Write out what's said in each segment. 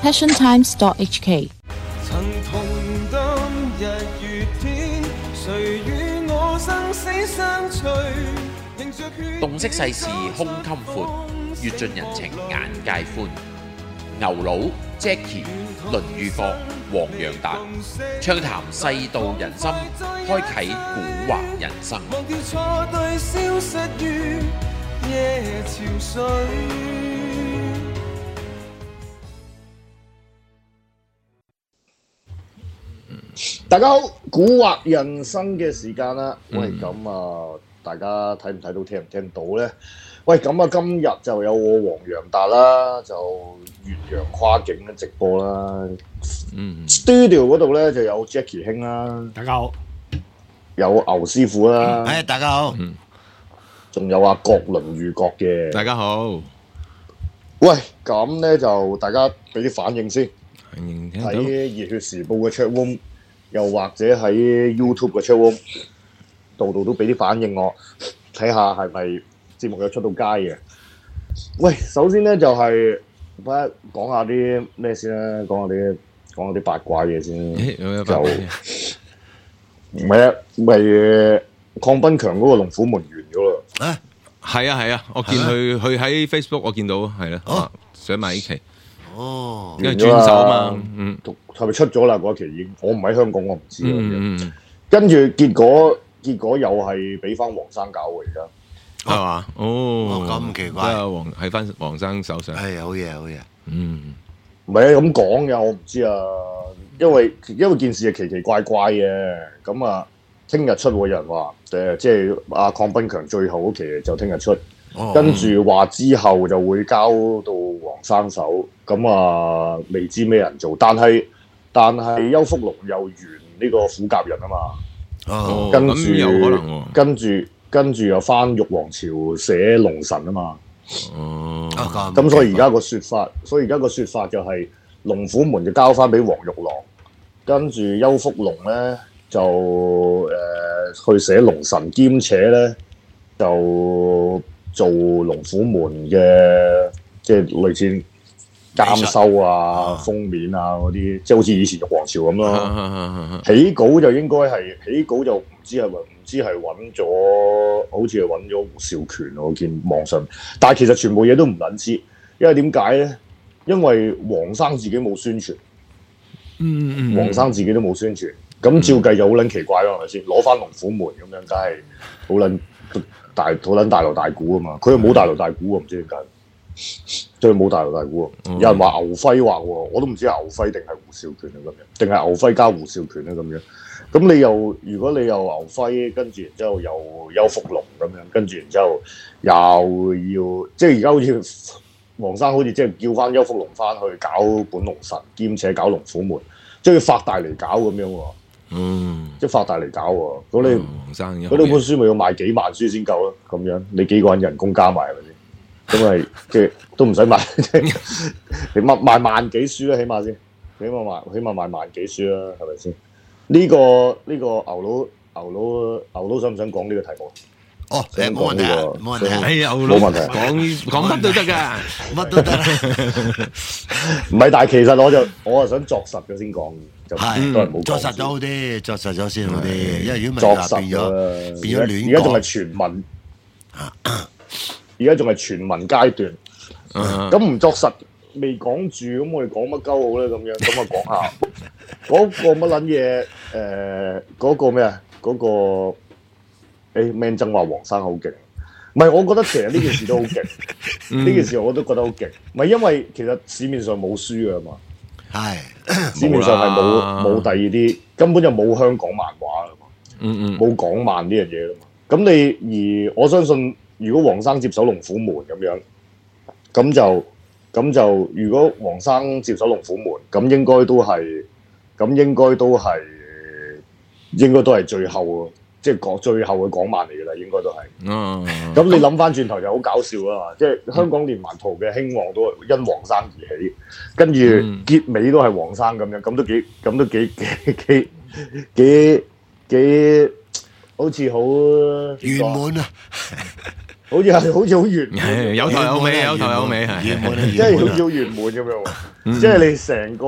passiontimes.hk。 曾同當日月天，誰與我生死相隨？ 洞悉世事胸襟闊，閱盡人情眼界寬。牛佬 Jackie 倫裕國黃洋達暢談世道人心，開啟古惑人生。 忘掉錯對，消失於夜潮水。 大家好，古惑人生嘅時間啦。喂，咁啊，大家睇唔睇到，聽唔聽到咧？喂，咁啊，今日就有我黃洋達啦，就越洋跨境嘅直播啦。Studio 嗰度咧就有 Jackie 兄啦， 大家好， 有牛師傅啦， 大家好， 仲有阿郭倫裕國嘅， 大家好。 喂，咁咧就大家俾啲反應先， 喺熱血時報嘅 chat room，又或者喺 YouTube 嘅 chat room，度度都俾啲反應我，睇下係咪節目有出到街嘅。喂，首先咧就係講下啲咩先啦，講下啲八卦嘢先。就唔係啊，咪鄺斌強嗰個龍虎門完咗啦。 係啊，我見佢喺 Facebook 我見到係啦，想買呢期。因為轉手啊嘛， 係咪出咗啦？嗰期已經，我唔喺香港，我唔知。跟住結果又係俾翻黃生搞喎，而家。 係嘛？ 咁奇怪， 喺翻黃生手上。 係好嘢， 唔係啊，咁講嘅，我唔知啊，因為件事係奇奇怪怪嘅，咁啊，聽日出有人話即係阿鄺斌強最後嗰期就聽日出，跟住話之後就會交到黃生手，咁啊未知咩人做，但係邱福龍又完呢個虎甲人啊嘛，跟住有可能喎， 跟住又翻玉皇朝寫龍神啊嘛，咁所以而家個説法就係龍虎門就交翻俾黃玉郎，跟住邱福龍咧就去寫龍神，兼且咧就做龍虎門嘅即係類似監修啊、封面啊嗰啲，即係好似以前玉皇朝咁咯。起稿就唔知係揾咗，好似係揾咗胡少權，我見網上，但係其實全部嘢都唔撚知，因為點解咧？因為黃生自己冇宣傳，黃生自己都冇宣傳，咁照計就好撚奇怪咯，係咪先？攞翻龍虎門咁樣，梗係好撚大鑼大鼓啊嘛！佢又冇大鑼大鼓喎，唔知點解，即係冇大鑼大鼓喎。有人話牛輝畫喎，我都唔知係牛輝定係胡少權啊咁樣，定係牛輝加胡少權咧咁樣。咁如果你又牛輝，跟住然之後又邱福龍咁樣，跟住然之後又要即係而家好似黃生好似即係叫翻邱福龍翻去搞本龍神，兼且搞龍虎門，即係要發大嚟搞咁樣喎。即係發大嚟搞喎。咁你嗰兩本書咪要賣幾萬書先夠咯？咁樣你幾個人工加埋係咪先？咁咪即係都唔使賣，你賣萬幾書啦，起碼先，起碼賣萬幾書啦，係咪先？呢個牛佬想唔想講呢個題目？ 冇問題，冇問題， 冇問題， 講乜都得㗎， 乜都得。 唔係，但係其實我係想作實嘅先講，就都係冇作實咗好啲，作實咗先好啲，因為如果唔係變咗亂講。 而家仲係傳聞，而家仲係傳聞階段，咁唔作實。未講住，咁我哋講乜鳩好咧？咁樣咁啊，講下嗰個乜撚嘢？嗰個咩啊？嗰個Man 曾話黃生好勁，唔係我覺得其實呢件事都好勁，呢件事我都覺得好勁。唔係因為其實市面上冇書㗎嘛，係市面上係冇第二啲，根本就冇香港漫畫㗎嘛，冇港漫呢樣嘢㗎嘛。咁而我相信，如果黃生接手龍虎門咁樣，咁就如果黃生接手龍虎門，咁應該都係最後，即係講最後嘅港漫嚟㗎啦，應該都係。咁你諗翻轉頭就好搞笑啊嘛！即係香港連環圖嘅興旺都係因黃生而起，跟住結尾都係黃生咁樣，咁都幾好似好圓滿啊！ 好似好圓滿， 有頭有尾，有頭有尾係， 即係好似好圓滿咁樣。即係你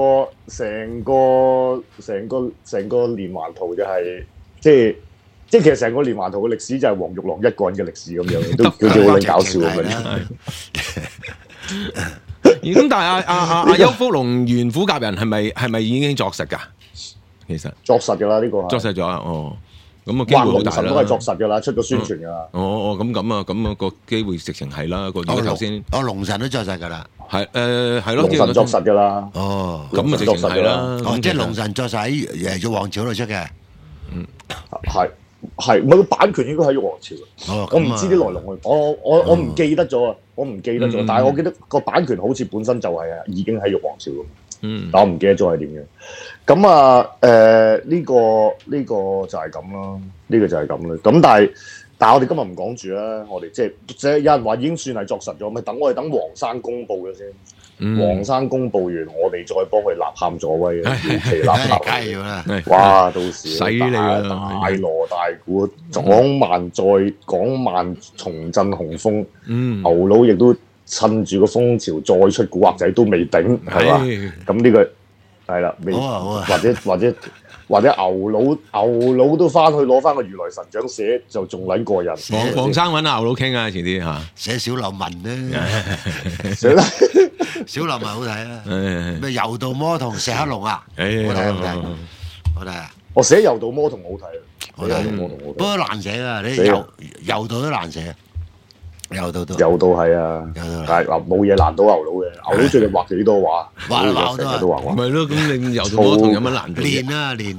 成個連環圖就係即係其實成個連環圖嘅歷史就係黃玉郎一個人嘅歷史咁樣，都好撚搞笑咁樣。 咁但係阿邱福龍袁虎甲人係咪已經作實㗎？其實作實㗎啦，呢個作實咗哦。咁啊，機會好大啦！ 都係作實㗎啦，出咗宣傳㗎啦。 咁個機會直情係啦。個頭先， 龍神都作實㗎啦。 係係咯， 龍神作實㗎啦。 哦，咁啊，直情係啦。 即係龍神作實喺玉皇朝度出嘅。 係，唔係個版權應該喺玉皇朝。我唔知啲來龍去，我唔記得咗啊！但係我記得個版權好似本身就係已經喺玉皇朝咁。但我唔記得咗係點樣。咁啊，呢個就係咁啦，咁但係我哋今日唔講住啦，我哋即係有人話已經算係作實咗，咪等我哋等黃生公佈咗先。黃生公佈完，我哋再幫佢吶喊助威嘅，搖旗吶喊。哇！到時犀利啊！ 大鑼大鼓，講萬重振雄風。牛佬亦都趁住個風潮再出古惑仔都未頂，係嘛？咁呢個係啦，未或者牛佬都翻去攞翻個如來神掌寫就仲撚過人。 黃生揾阿牛佬傾啊，前啲嚇寫小流文咧，小流文好睇啊！咩柔道魔童石黑龍啊，好睇啊！ 我寫柔道魔童好睇啊， 好睇，不過難寫啊！你柔道都難寫。柔道係啊，但係話冇嘢難到牛佬嘅，牛佬最近畫幾多畫，成日都畫畫。 咪咯，咁你柔道魔童有乜難度？ 練啊練。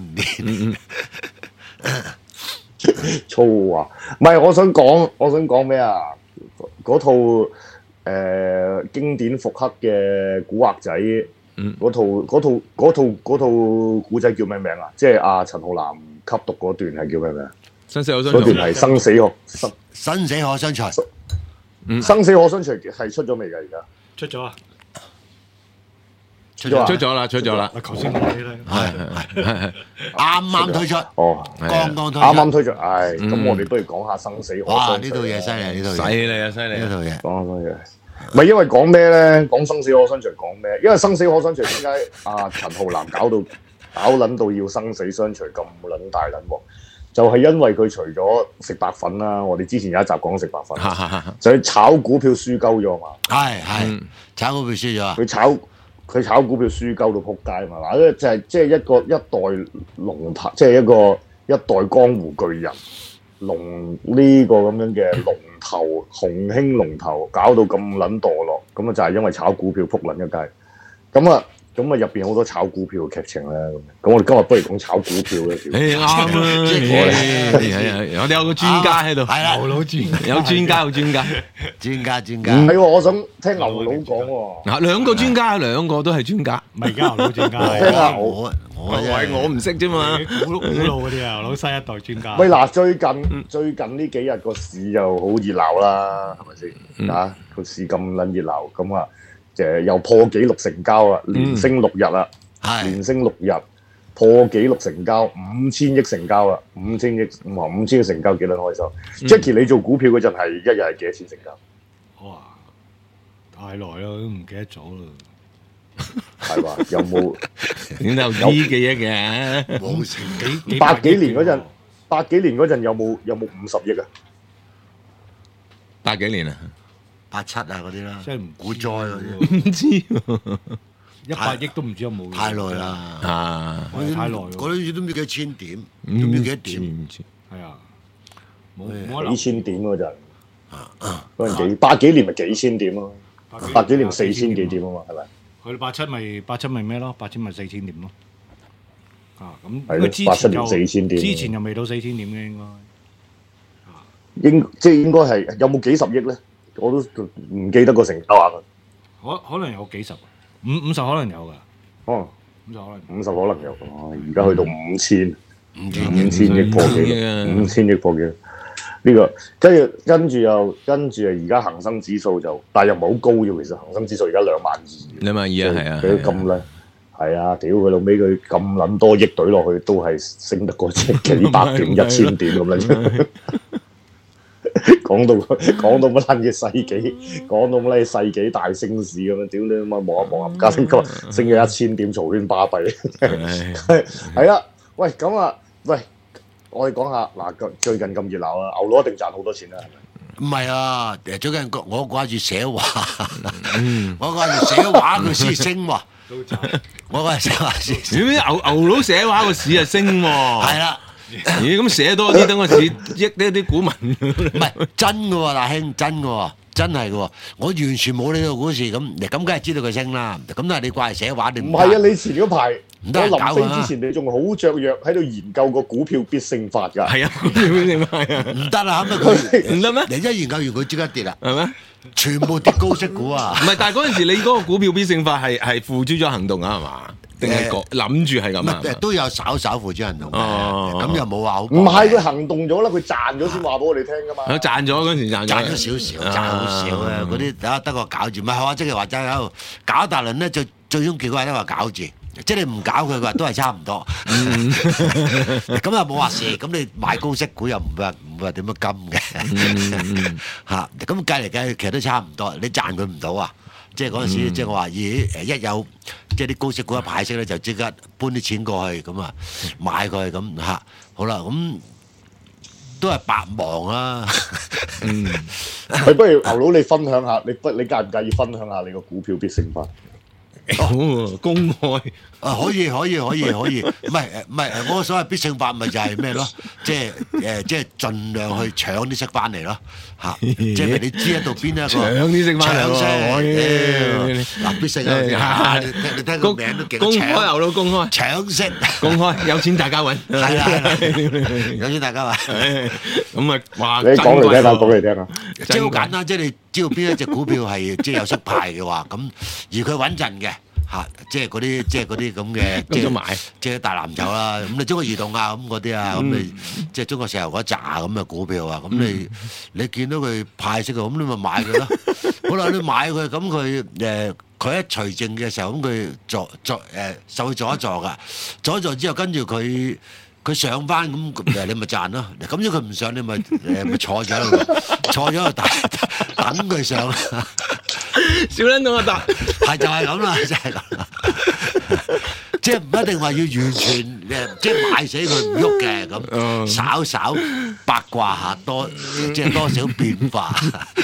粗話，唔係我想講咩啊？嗰套經典復刻嘅古惑仔，嗰套古仔叫咩名啊？即係阿陳浩南吸毒嗰段係叫咩名？ 生死可相隨。 嗰段係生死可相隨。 生死可相隨係出咗未㗎？而家出咗啊！ 出咗啦！ 頭先講啲咧， 係啱推出，剛推出， 啱推出，咁我哋不如講下生死可相隨。 哇！呢套嘢犀利，呢套嘢講乜嘢？唔係因為講咩咧？講生死可相隨講咩？因為生死可相隨點解陳浩南搞撚到要生死相隨咁撚大撚喎？就係因為佢除咗食白粉啦，我哋之前有一集講食白粉，就係炒股票輸鳩咗嘛。 係炒股票輸咗。 佢炒股票輸鳩到撲街嘛，嗱，即係一代龍頭，即係一代江湖巨人，呢個咁樣嘅龍頭，洪興龍頭，搞到咁撚墮落，咁啊就係因為炒股票撲撚一街，咁啊入邊好多炒股票嘅劇情咧，咁我哋今日不如講炒股票嘅條。 啱啊！我哋有個專家喺度， 係啦， 牛佬專有專家。 唔係喎，我想聽牛佬講喎。 嗱，兩個專家，兩個都係專家。 唔係而家牛佬專家， 聽下我唔識啫嘛。 古老嗰啲啊，牛佬新一代專家。 喂嗱，最近呢幾日個市又好熱鬧啦，係咪先？個市咁撚熱鬧，咁啊〜又破紀錄成交啦，連升6日啦，連升6日破紀錄成交5000億成交啦，5000億5000億成交幾撚開心？Jackie 你做股票嗰陣係一日係幾多錢成交？ 哇，太耐啦，都唔記得咗啦。 係嘛？有冇點有啲嘅嘢嘅？ 冇成幾 80幾年嗰陣有冇50億啊 ？80幾年啊 ？87啊嗰啲啦， 即係唔股災嗰啲， 唔知 100億都唔知有冇。 太耐啦， 太耐。 嗰啲都唔知幾千點，都唔知幾多點。 係啊， 冇幾千點嗰陣，嗰陣80幾年咪幾千點咯，80幾年4000幾點啊嘛，係咪？ 去到87咪咩咯？87咪4000點咯。咁 87年4000點， 之前又未到4000點嘅應該係有冇幾十億咧？我都唔記得個成交額。 可能有幾十，50可能有㗎。 哦，50可能有。而家去到5000億破紀錄，5000億破紀錄。呢個跟住而家恒生指數就，但係又唔係好高嘅。其實恒生指數而家22000。 22000啊，係啊。 佢咁撚係啊！屌佢老尾，佢咁撚多億懟落去，都係升得過幾百點、1000點咁樣。 講到乜撚嘅世紀，講到乜撚世紀大升市咁樣，屌你媽望一望冚家升今日升咗1000點，嘈喧巴閉。係啦，喂咁啊，喂，我哋講下嗱，最近咁熱鬧啊，牛佬一定賺好多錢啦，係咪？ 唔係啊，最近我掛住寫畫，我掛住寫畫佢先升喎。我掛住寫畫先。 牛佬寫畫個市啊升喎。 係啦。 咦，咁寫多啲，等個市益啲股民。 唔係真嘅喎，大兄，真嘅喎，真係嘅喎。我完全冇呢個股市咁梗係知道佢升啦。咁但係你掛住寫畫，你唔係啊？你前嗰排我臨飛之前，你仲好雀躍喺度研究個股票必勝法㗎。 係啊，股票必勝法啊， 唔得啦，咁佢唔得咩？ 你一研究完佢即刻跌啦， 係咩？ 全部跌高息股啊！ 唔係，但係嗰陣時你嗰個股票必勝法係付諸咗行動啊，係嘛？定係諗住係咁啊？ 都有稍付諸行動嘅，咁又冇話好。 唔係佢行動咗啦，佢賺咗先話俾我哋聽㗎嘛。 賺咗嗰陣時賺咗少少，賺好少啊！嗰啲得個搞字，唔係話即係話齋喺度搞一大輪咧，最終結果係都話搞字。即係你唔搞佢嘅話，都係差唔多。咁又冇話事，咁你買高息股又唔會話點樣金嘅嚇。咁計嚟計去，其實都差唔多。你賺佢唔到啊！即係嗰陣時，即係我話咦一有即係啲高息股一派息咧，就即刻搬啲錢過去咁啊，買佢咁嚇。好啦，咁都係白忙啦。 不如牛佬你分享下，你介唔介意分享下你個股票必勝法？ 公開可以，唔係，我所謂必勝法咪就係咩咯？即係盡量去搶啲息翻嚟咯嚇！即係你知喺度邊一個搶啲息翻嚟喎？嗱，必勝啊！你聽個名都勁， 公開牛佬公開搶息， 公開有錢大家揾， 係啦，有錢大家揾。 咁啊，哇！ 你講嚟聽下，講嚟聽下。 即係好簡單，即係你知道邊一隻股票係即係有息派嘅話，咁而佢穩陣嘅。嚇！即係嗰啲咁嘅，即係大藍籌啦。咁你中國移動啊，咁嗰啲啊，咁你即係中國石油嗰扎咁嘅股票啊，咁你見到佢派息嘅，咁你咪買佢咯。好啦，你買佢，咁佢一除淨嘅時候，咁佢受佢助一助噶，助一助之後，跟住佢上翻，咁你咪賺咯。咁如果佢唔上，你咪坐咗喺度等佢上。 少撚到我答， 係就係咁啦，就係咁啦，即係唔一定話要完全即係買死佢唔喐嘅咁，稍八卦下即係多少變化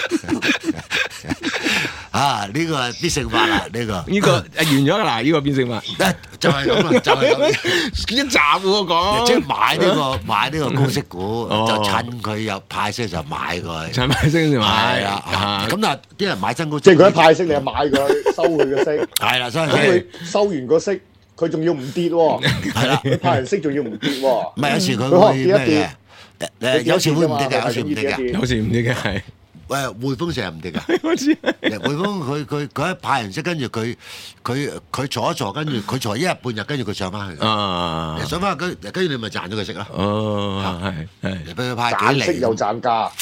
啊！呢個係必勝法啦，呢個完咗啦，嗱，呢個必勝法就係咁啦，就係咁一集喎講， 即係買呢個高息股，就趁佢有派息就買佢， 趁派息就買啦。咁但係啲人買真高息， 即係佢一派息，你就買佢，收佢嘅息。 係啦， 咁佢收完個息，佢仲要唔跌喎。係啦，佢派完息仲要唔跌喎。 唔係有時佢會咩嘅？有時會唔跌嘅，有時唔跌嘅， 有時唔跌嘅係。 匯豐成日唔跌㗎，匯豐佢一派完息，跟住佢坐一坐，跟住佢坐一日半日，跟住佢上翻去。上翻去跟住你咪賺咗佢息咯。係俾佢派幾釐？ 賺息又賺價。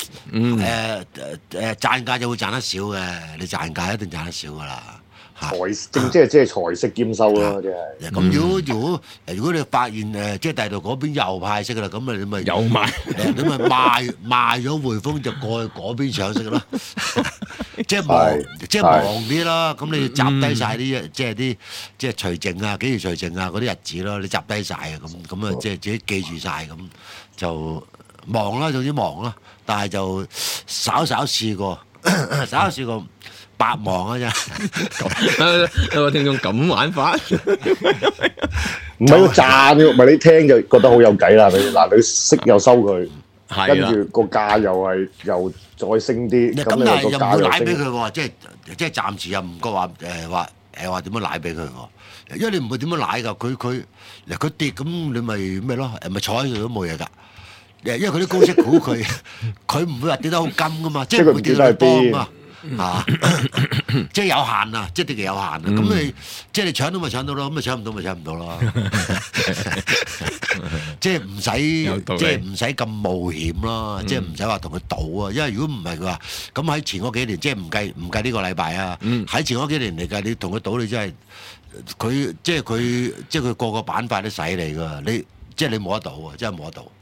賺價就會賺得少嘅，你賺價一定賺得少㗎啦。 即係財息兼收咯，即係。 咁如果你發現即係第度嗰邊又派息㗎啦，咁你咪又賣， 你咪賣咗匯豐就過去嗰邊搶息咯。即係忙啲咯，咁你集低晒啲即係除淨啊，幾條除淨啊嗰啲日子咯，你集低晒啊，咁啊即係自己記住晒，咁就忙啦，總之忙啦，但係就稍試過。白忙啊！真係有個聽眾咁玩法， 唔係佢賺嘅，唔係你聽就覺得好有計啦。你息又收佢，跟住個價又再升啲，咁你個價又奶俾佢喎，即係暫時又唔覺話話點樣奶俾佢喎，因為你唔會點樣奶㗎，佢跌咁你咪咩咯，咪坐喺度都冇嘢㗎。因為佢啲高息股佢唔會話跌得好金㗎嘛，即係唔會跌到多㗎嘛。即係有限啊，即係跌嘅有限啊。咁你即係你搶到咪搶到咯，咁咪搶唔到咪搶唔到咯。即係唔使咁冒險咯，即係唔使話同佢賭啊。因為如果唔係嘅話，咁喺前嗰幾年即係唔計呢個禮拜啊，喺前嗰幾年嚟計，你同佢賭你真係佢個個板塊都使你㗎。你即係你冇得賭啊，真係冇得賭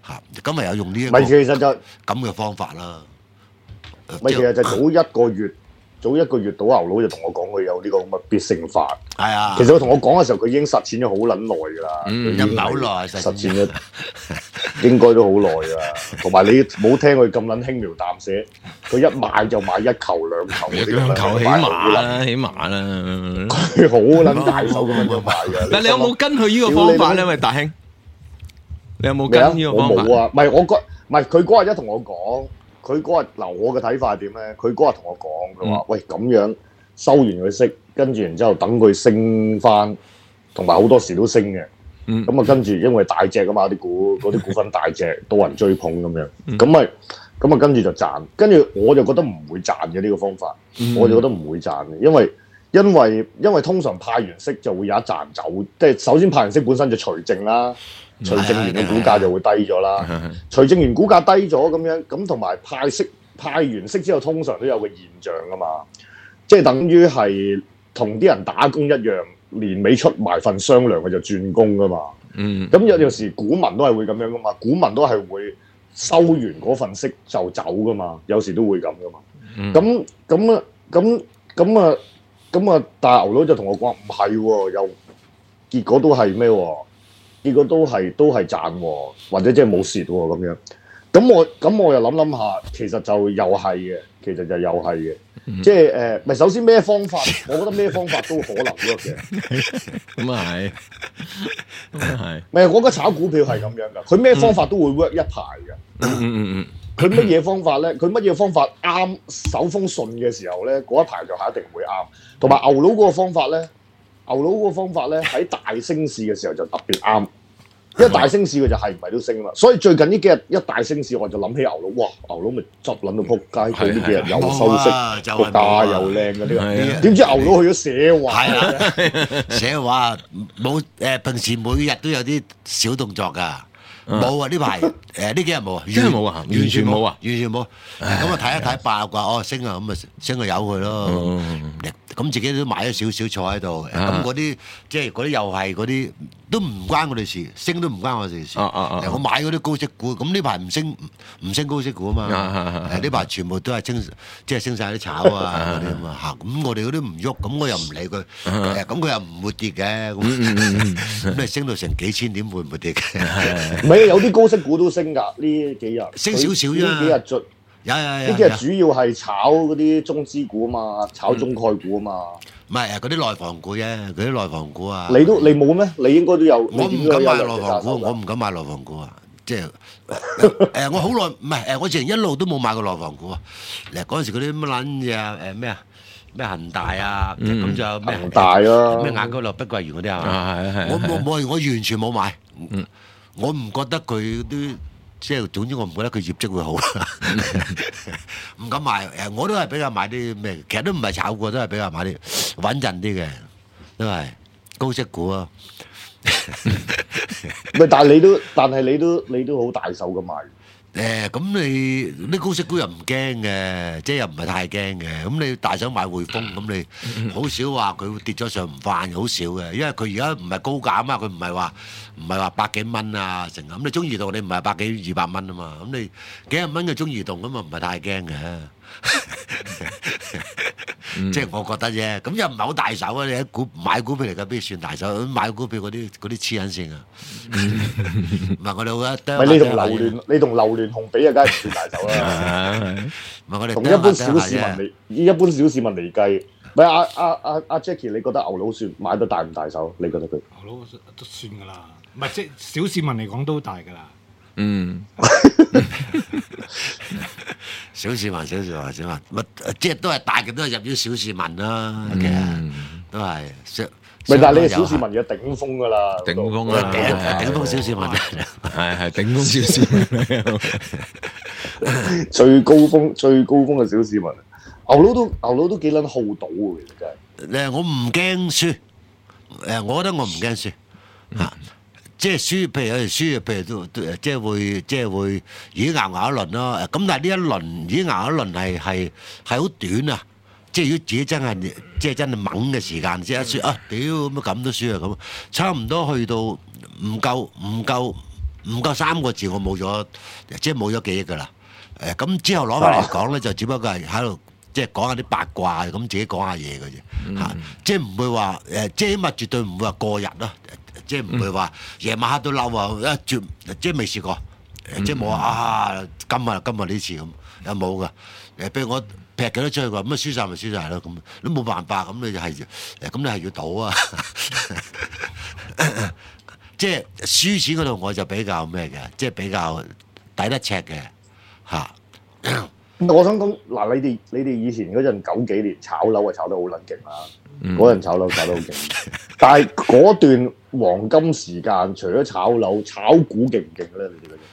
嚇，咁咪有用呢一唔係，其實就咁嘅方法啦。 唔係，其實就早一個月到牛佬就同我講佢有呢個咁嘅必勝法。 係啊， 其實佢同我講嘅時候，佢已經實踐咗好撚耐㗎啦。 唔係好耐實踐咗，應該都好耐㗎啦。同埋你冇聽佢咁撚輕描淡寫，佢一買就買一球兩球嗰啲咁樣， 兩球起碼啦，起碼啦。 佢好撚大手咁樣買㗎。 但你有冇跟佢呢個方法咧？喂，大兄，你有冇跟呢個方法？ 我冇啊，唔係佢嗰日一同我講。佢嗰日嗱，我嘅睇法係點咧？佢嗰日同我講，佢話：喂，咁樣收完佢息，跟住然之後等佢升翻，同埋好多時都升嘅。咁啊，跟住因為大隻啊嘛，嗰啲股份大隻，多人追捧咁樣。咁啊，跟住就賺。跟住我就覺得唔會賺嘅呢個方法，我就覺得唔會賺嘅，因為通常派完息就會有一賺走，即係首先派完息本身就除淨啦。除淨完嘅股價就會低咗啦，除淨完股價低咗咁樣，咁同埋派完息之後，通常都有個現象噶嘛，即係等於係同啲人打工一樣，年尾出埋份雙糧佢就轉工噶嘛。咁有時股民都係會咁樣噶嘛，股民都係會收完嗰份息就走噶嘛，有時都會咁噶嘛。咁啊，但係牛佬就同我講唔係喎，又結果都係咩喎？結果都係賺喎，或者即係冇蝕喎咁樣。咁我又諗下，其實就又係嘅，即係咪首先咩方法？我覺得咩方法都可能 work 嘅。 咁啊係， 唔係我覺得炒股票係咁樣㗎，佢咩方法都會 work 一排㗎。佢乜嘢方法咧？佢乜嘢方法啱手風順嘅時候咧，嗰一排就係一定會啱。同埋牛佬嗰個方法咧。喺大升市嘅時候就特別啱，因為大升市佢就係唔係都升嘛，所以最近呢幾日一大升市我就諗起牛佬，哇！牛佬咪執撚到撲街，佢呢幾日又收息，個價又靚嗰啲，點知牛佬去咗寫話嘅？ 寫話冇平時每日都有啲小動作㗎。冇啊！呢排呢幾日冇啊， 真係冇啊，完全冇啊， 完全冇。咁啊睇一睇八卦，升啊，咁啊升就由佢咯。咁自己都買咗少少坐喺度。咁嗰啲即係嗰啲又係嗰啲都唔關我哋事，升都唔關我哋事。我買嗰啲高息股，咁呢排唔升高息股啊嘛。呢排全部都係即係升晒啲炒啊嗰啲咁啊嚇。咁我哋嗰啲唔喐，咁我又唔理佢。咁佢又唔會跌嘅。咁你升到成幾千點會唔會跌嘅？ 有啲高息股都升㗎，呢幾日升少少啫。呢幾日呢幾日主要係炒嗰啲中資股啊嘛，炒中概股啊嘛。 唔係嗰啲內房股啫，嗰啲內房股啊。 你冇咩？你應該都有。 我唔敢買內房股，我唔敢買內房股啊！即係我好耐唔係我之前一路都冇買過內房股啊。嗰陣時嗰啲乜撚嘢啊咩恒大啊，咁就咩恒大啊， 咩雅居樂、碧桂園嗰啲啊。我完全冇買。我唔覺得佢啲即係總之，我唔覺得佢業績會好啦。唔敢買我都係比較買啲咩，其實都唔係炒過，都係比較買啲穩陣啲嘅，都係高息股啊。 但係你都好大手咁買。 咁你啲高息股又唔驚嘅，即係又唔係太驚嘅。咁你大手買匯豐，咁你好少話佢跌咗上唔翻，好少嘅。因為佢而家唔係高價啊嘛，佢唔係話百幾蚊啊成咁。你中移動你唔係百幾200蚊啊嘛，咁你幾十蚊嘅中移動咁啊唔係太驚嘅。即係我覺得啫，咁又唔係好大手啊！你喺買股票嚟嘅，邊算大手？買股票嗰啲黐緊線啊！唔係我哋覺得， 你同榴蓮紅比啊，梗係唔算大手啦。 唔係我哋同一般小市民嚟計，唔係阿 Jackie， 你覺得牛佬算買得大唔大手？你覺得佢牛佬都算㗎啦，唔係即係小市民嚟講都大㗎啦。 小市民，即係都係大嘅，都係入咗小市民啦。其實都係， 但係你係小市民嘅頂峰㗎啦， 頂峰啦， 頂峰小市民， 係頂峰小市民， 最高峰嘅小市民。牛佬都幾撚好賭嘅，其實真係。 我唔驚輸，我覺得我唔驚輸嚇。即係輸，譬如有時輸，譬如都即係會已經熬一輪咯。咁但係呢一輪已經熬一輪係好短啊！即係如果自己真係猛嘅時間，即係一輸啊！屌咁都輸啊咁，差唔多去到唔夠唔夠3個字，我冇咗，即係冇咗記憶㗎啦。咁之後攞翻嚟講咧，就只不過係喺度即係講下啲八卦，咁自己講下嘢嘅啫嚇，即係唔會話即係起碼絕對唔會話過日咯，即係唔會話夜晚黑都嬲啊！即係未試過，即係冇話啊今日呢次咁又冇㗎。譬如我劈幾多出去話咁啊，輸晒咪輸晒咯，咁都冇辦法，咁你就係咁你係要賭啊！即係輸錢嗰度我就比較咩嘅，即係比較抵得尺嘅嚇。 我想講嗱，你哋以前嗰陣90幾年炒樓啊，炒得好撚勁啦，嗰陣炒樓炒得好勁。但係嗰段黃金時間，除咗炒樓，炒股勁唔勁咧？你哋嗰陣？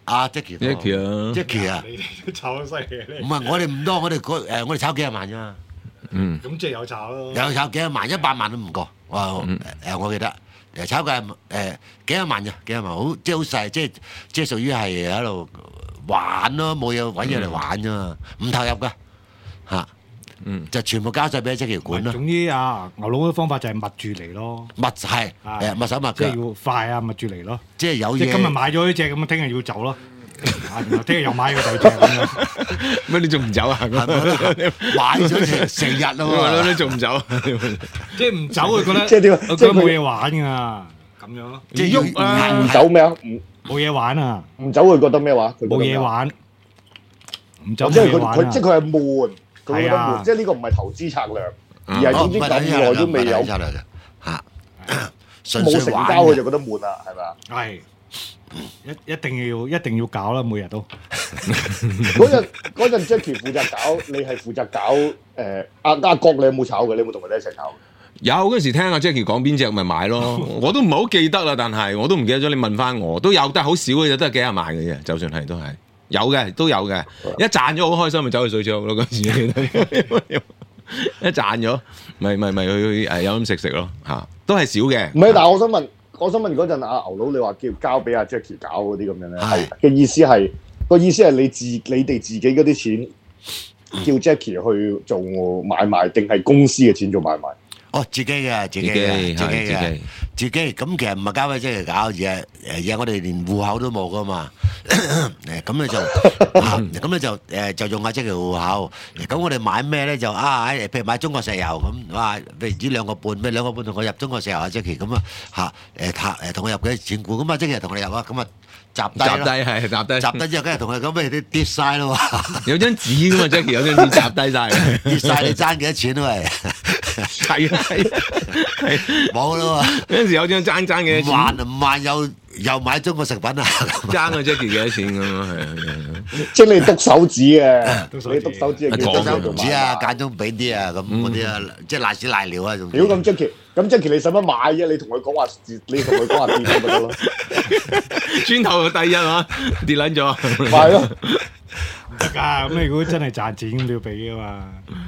Jackie 啊， 你哋都炒得犀利咧。 唔係我哋唔多，我哋炒幾廿萬啫嘛。 咁即係有炒咯。 有炒幾廿萬，100萬都唔過。我記得炒嘅幾廿萬咋，幾廿萬好即係好細，即係屬於係喺度玩咯，冇嘢揾嘢嚟玩啫嘛，唔投入㗎嚇。就全部交晒俾Jackie管咯。 總之啊，牛佬嘅方法就係密住嚟咯。 密係密手密腳， 即係要快啊，密住嚟咯。 即係有嘢。 即係今日買咗呢隻咁，聽日要走咯。然後聽日又買個第二隻咁樣。 乜你仲唔走啊？ 買咗成日咯， 你仲唔走？ 即係唔走佢覺得， 即係點啊？ 佢覺得冇嘢玩㗎，咁樣咯。 即係喐啊！ 唔走咩啊？ 冇嘢玩啊！ 唔走佢覺得咩話？佢冇嘢玩，唔走即係冇嘢玩啊！ 即係佢係悶，佢覺得係啊悶。即係呢個唔係投資策略，而係總之咁耐都未有嚇， 冇成交佢就覺得悶啦，係咪啊？ 係。一定要搞啦，每日都。 嗰陣 Jackie 負責搞，你係負責搞阿國，你有冇炒嘅？你有冇同佢哋一齊炒？ 有嗰時聽阿 Jackie 講邊隻咪買咯，我都唔係好記得啦，但係我都唔記得咗。你問翻我都有，但係好少嘅啫，都係幾廿萬嘅啫。就算係都係有嘅，都有嘅。一賺咗好開心，咪走去水廠咯嗰時。一賺咗，咪去飲食咯嚇，都係少嘅。 唔係，但係我想問嗰陣阿牛佬，你話叫交俾阿 Jackie 搞嗰啲咁樣咧，係嘅意思係你哋自己嗰啲錢叫 Jackie 去做買賣，定係公司嘅錢做買賣？ 哦，自己嘅，咁其實唔係交俾Jackie搞，而係我哋連戶口都冇噶嘛。咁咧就用阿Jackie戶口。咁我哋買咩咧就譬如買中國石油咁，譬如呢2個半同我入中國石油啊Jackie咁啊同我入幾錢股，咁啊Jackie同我哋入啊，咁啊集低之後，跟住同佢講咩啲跌晒咯喎， 有張紙噶嘛Jackie，有張紙集低晒， 跌晒你爭幾多錢都係。 係冇啦喎！ 嗰陣時有張爭幾多錢？ 唔還又買中國食品啊！ 爭啊 Jackie 幾多錢咁啊？係即係你篤手指嘅，你篤手指篤手指啊，間中俾啲啊，咁嗰啲啊，即係賴屎賴尿啊！仲屌咁 Jackie 你使乜買啫？你同佢講話跌咪得咯？ 磚頭第一啊，跌撚咗。 係咯， 唔得㗎。咁你如果真係賺錢，咁你要俾㗎嘛。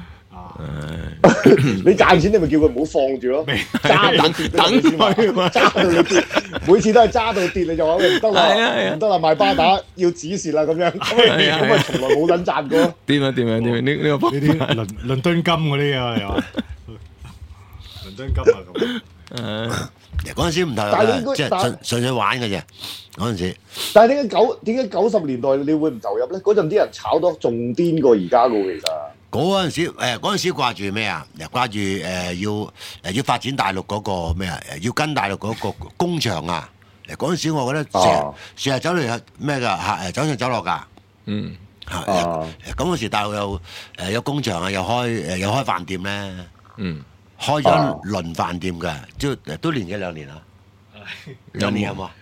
你賺錢你咪叫佢唔好放住咯，等佢揸到你跌，每次都係揸到跌你就話喂唔得啦，唔得啦賣巴打要止蝕啦咁樣，咁咪從來冇撚賺過。 點啊？呢個啲倫敦金嗰啲啊，又話倫敦金啊咁。 嗰陣時唔投入嘅，即係純粹玩嘅啫。嗰陣時， 但係點解90年代你會唔投入咧？嗰陣啲人炒得仲癲過而家嘅其實。 嗰陣時掛住咩啊？掛住要發展大陸嗰個咩啊？要跟大陸嗰個工場啊！嗰陣時我覺得成日走嚟咩㗎？走上走落㗎。咁嗰時大陸有工場啊，又開飯店咧。開咗輪飯店㗎，都年幾2年啊？2年有冇啊？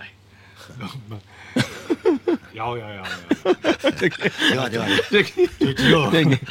有。 點啊？ 最主要，我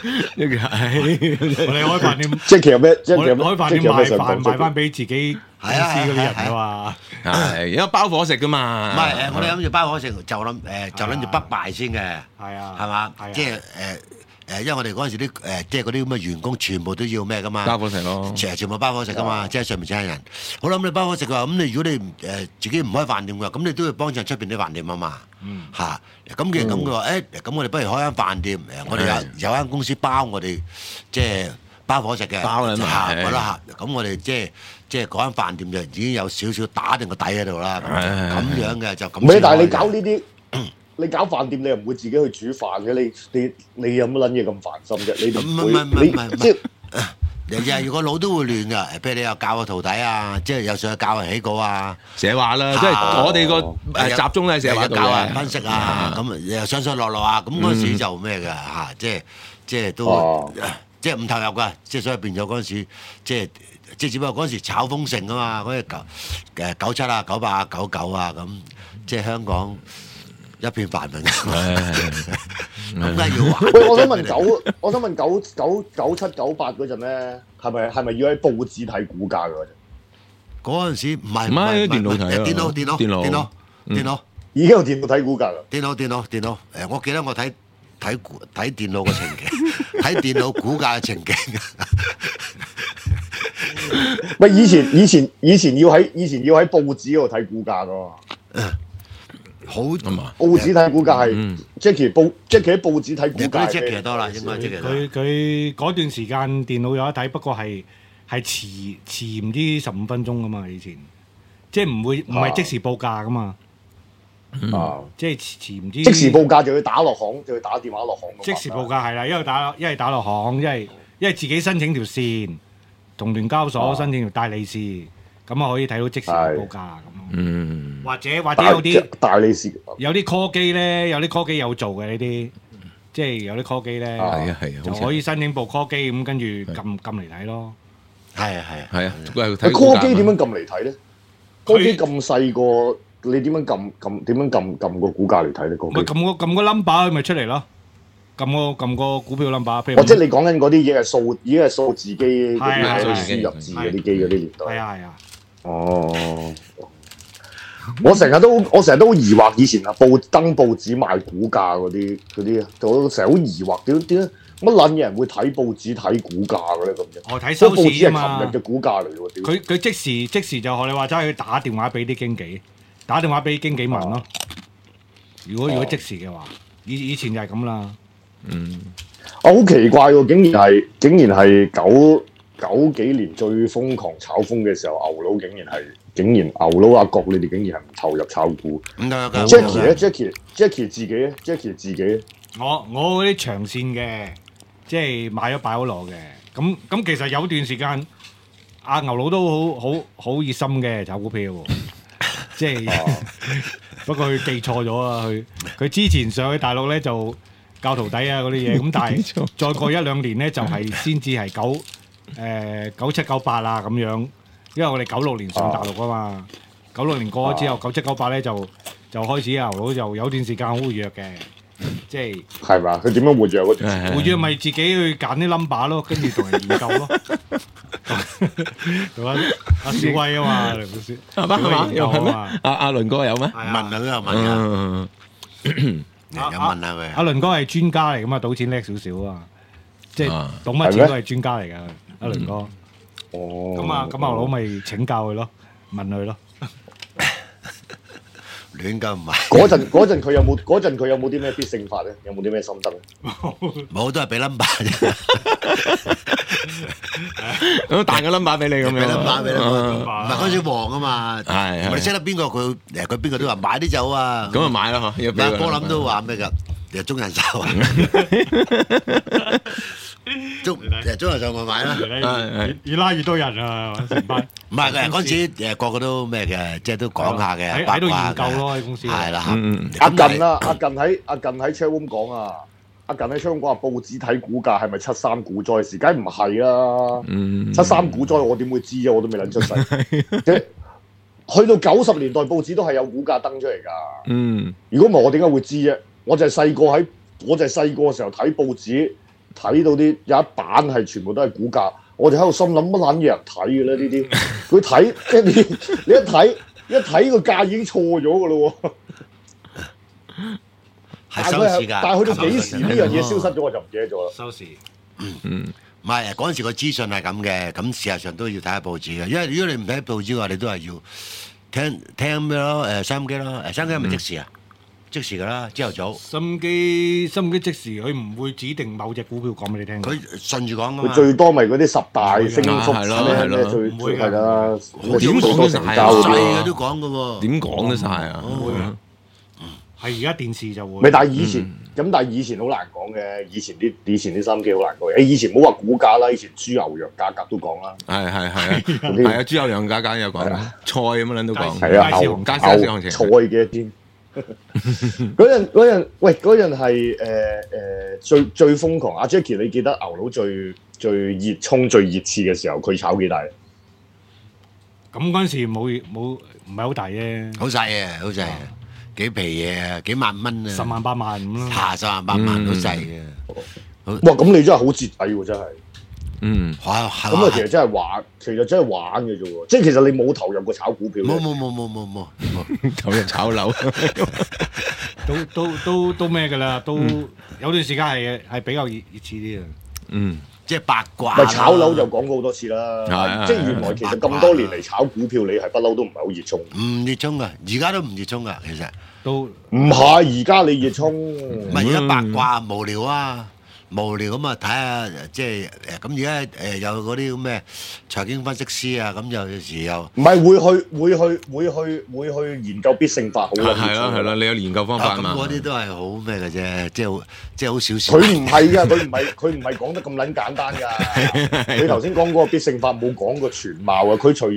哋開飯店 ，Jackie有咩？ 開飯店賣翻俾自己公司嗰啲人啊嘛。 係因為包伙食㗎嘛。 唔係我哋諗住包伙食，就諗住不敗先嘅。係啊。 係嘛？即係因為我哋嗰陣時啲即係嗰啲咁嘅員工全部都要咩㗎嘛？包伙食咯，全部包伙食㗎嘛，即係上面請人。好啦，咁你包伙食嘅話，咁你如果你自己唔開飯店嘅，咁你都要幫襯出邊啲飯店啊嘛。嚇，咁佢話咁我哋不如開間飯店，我哋有間公司包我哋，即係包伙食嘅， 包啦嘛覺得嚇。咁我哋即係嗰間飯店就已經有少少打定個底喺度啦。咁樣嘅就咁。 唔係，但係你搞呢啲，你搞飯店你又唔會自己去煮飯嘅，你有乜撚嘢咁煩心啫？你唔會，即係。 如果腦都會亂㗎，譬如你又教個徒弟啊，即係有上去教人起稿啊， 寫話啦，即係我哋個集中喺寫話度教人分析啊，咁又上落啊，咁嗰陣時就咩㗎嚇，即係都即係唔投入㗎，即係所以變咗嗰陣時，即係只不過嗰陣時炒豐盛啊嘛，嗰啲97啊、98啊、99啊咁，即係香港一片繁榮。咁梗係要玩。 喂，我想問97、98嗰陣咧，係咪要喺報紙睇股價㗎？ 嗰陣時唔係電腦睇啊， 電腦已經有電腦睇股價啦。 電腦我記得我睇電腦嘅情景，睇電腦股價嘅情景。 唔係以前要喺報紙嗰度睇股價㗎嘛。 好報紙睇股價係 Jackie 喺報紙睇股價。 Jackie 多啦，應該 Jackie 多。 佢嗰段時間電腦有得睇，不過係遲唔知15分鐘噶嘛，以前即係唔係即時報價噶嘛。即係遲唔知。即時報價就要打落行，就要打電話落行。即時報價係啦，一係打落行，一係自己申請條線，同聯交所申請條大利是，咁啊可以睇到即時報價咁。或者有啲大利是， 有啲 call 機咧，有啲 call 機有做嘅呢啲，即係有啲 call 機咧，就可以申請部 call 機咁，跟住撳嚟睇咯。 係啊。 call 機點樣撳嚟睇咧？call 機咁細個，你點樣撳個股價嚟睇咧？ 咪撳個 number 佢咪出嚟咯，撳個股票 number。譬如即係你講緊嗰啲已經係數字機，輸入字嗰啲機嗰啲年代。 係啊。哦。 我成日都好疑惑，以前登報紙賣股價嗰啲，我成日好疑惑點解乜撚嘢人會睇報紙睇股價嘅咧咁樣？ 睇收市啊嘛。 報紙係琴日嘅股價嚟喎， 佢即時就學你話齋，去打電話俾啲經紀，打電話俾經紀問咯。如果即時嘅話，以前就係咁啦。 好奇怪喎！竟然係九幾年最瘋狂炒風嘅時候，牛佬竟然牛佬阿國，你哋竟然係唔投入炒股。Jackie 咧 ，Jackie 自己咧 ，Jackie 自己咧。 我嗰啲長線嘅，即係買咗擺好耐嘅。咁其實有段時間，阿牛佬都好熱心嘅炒股票，即係不過佢記錯咗啊！佢之前上去大陸咧就教徒弟啊嗰啲嘢，咁但係再過1-2年咧就係先至係97、98啊咁樣，因為我哋96年上大陸啊嘛，96年過咗之後97、98咧就開始牛佬就有段時間好活躍嘅，即係嘛？佢點樣活躍嗰段？ 活躍咪自己去揀啲 number 咯，跟住同人研究咯。同阿小威啊嘛，梁老師係嘛？有咩？阿倫哥有咩？ 問佢又問啊，有問下佢。 阿倫哥係專家嚟噶嘛，賭錢叻少少啊，即係賭乜錢都係專家嚟噶。阿倫哥，咁牛佬咪請教佢咯，問佢咯。 亂咁唔係。 嗰陣佢有冇啲咩必勝法咧？有冇啲咩心得咧？ 冇，都係俾 number 啫。 咁彈個 number 俾你咁樣。俾 number 俾你。唔係嗰陣時旺啊嘛。係。你識得邊個佢邊個都話買啲酒啊。 咁啊買咯嗬。 但係波林都話咩㗎？其實中人壽啊。中人壽咪買啦。 越拉越多人啊，成班。 唔係嗰陣時個個都咩嘅，即係都講下嘅。 喺度研究咯，喺公司。 係啦。 阿近喺 chatroom 講啊，阿近喺 chatroom 講話報紙睇股價係咪73股災時？梗唔係啦。73股災我點會知啊？我都未撚出世。去到90年代報紙都係有股價登出嚟㗎。如果唔係我點解會知啫？我就係細個嘅時候睇報紙。睇到啲有一版係全部都係股價，我哋喺度心諗乜撚嘢人睇嘅咧？呢啲佢睇即係你一睇個價已經錯咗嘅咯喎。 係收市㗎， 但係去到幾時呢樣嘢消失咗我就唔記得咗啦。 收市。 唔係嗰陣時個資訊係咁嘅，咁事實上都要睇下報紙嘅，因為如果你唔睇報紙嘅話，你都係要聽咩咯？收音機咯，收音機係咪即時啊？ 即時㗎啦，朝頭早。 心機即時，佢唔會指定某隻股票講俾你聽。 佢順住講㗎嘛。 佢最多咪嗰啲10大升幅咩最唔會係啦， 點講都成晒交嗰啲細嘅都講㗎喎。 點講得晒啊？ 係而家電視就會。 咪但係以前咁，但係以前好難講嘅。以前啲心機好難講嘅。以前唔好話股價啦，以前豬牛羊價格都講啦。 係啊，豬有羊價格有講，菜咁樣都講。 係啊， 街市牛行情菜嘅天。嗰陣喂，嗰陣係最瘋狂。阿 Jackie， 你記得牛佬最熱衷、最熱刺嘅時候，佢炒幾大？ 咁嗰陣時冇唔係好大啫， 好細嘅，好細嘅，幾皮嘢啊，幾萬蚊啊 ，10萬8萬咁咯。 下10萬8萬好細嘅。 哇！咁你真係好折抵喎，真係。 咁啊， 其實真係玩嘅啫喎。即係其實你冇投入過炒股票。 冇， 投入炒樓。 都咩㗎啦？都有段時間係比較熱刺啲啊。 即係八卦。 咪炒樓就講過好多次啦。即係原來其實咁多年嚟炒股票，你係不嬲都唔係好熱衷。 唔熱衷㗎，而家都唔熱衷㗎，其實。 都唔係，而家你熱衷。 唔係而家八卦無聊啊！無聊咁啊，睇下即係咁而家有嗰啲咩財經分析師啊，咁有時又唔係會去研究必勝法好啦。 係啦，你有研究方法嘛？ 咁嗰啲都係好咩嘅啫，即係好少少。 佢唔係㗎，佢唔係講得咁撚簡單㗎。你頭先講嗰個必勝法冇講過全貌啊！佢除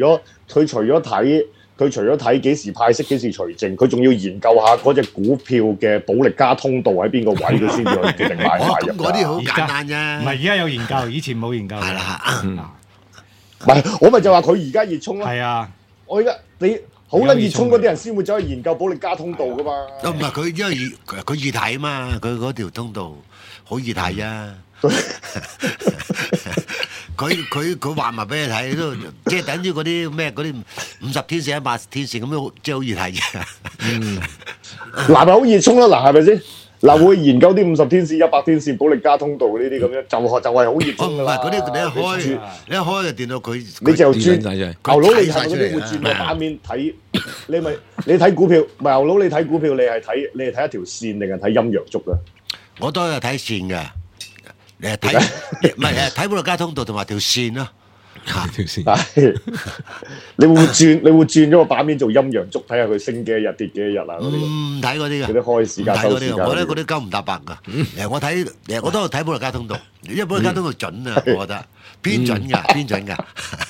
咗睇幾時派息幾時除淨，佢仲要研究下嗰隻股票嘅保力加通道喺邊個位，佢先至去決定買唔買入。 嗰啲好簡單啫。 唔係而家有研究，以前冇研究。 係啦， 唔係我咪就話佢而家熱衷咯。 係啊， 我而家你好撚熱衷嗰啲人先會走去研究保力加通道㗎嘛。 唔係佢因為佢易睇啊嘛，佢嗰條通道好易睇啊。佢話埋俾你睇都，即係等於嗰啲咩嗰啲50天線、100天線咁樣，即係好易睇嘅。 嗱咪好熱衷啦，嗱係咪先？嗱會研究啲50天線、100天線、保力加通道呢啲咁樣，就係好熱衷㗎啦。 嗰啲你一開個電腦佢， 你就轉牛佬，你係咪嗰啲會轉個版面睇？你睇股票，唔係牛佬，你睇股票你係睇一條線定係睇陰陽燭啊？ 我都係睇線嘅。睇唔係睇保力加通道同埋條線咯， 條線。 你會轉咗個版面做陰陽燭，睇下佢升幾多日跌幾多日啊？嗰啲唔睇嗰啲嘅， 嗰啲開時間收時間。 我咧嗰啲鳩唔搭白㗎。我都係睇保力加通道，因為保力加通道準啊，我覺得偏準㗎。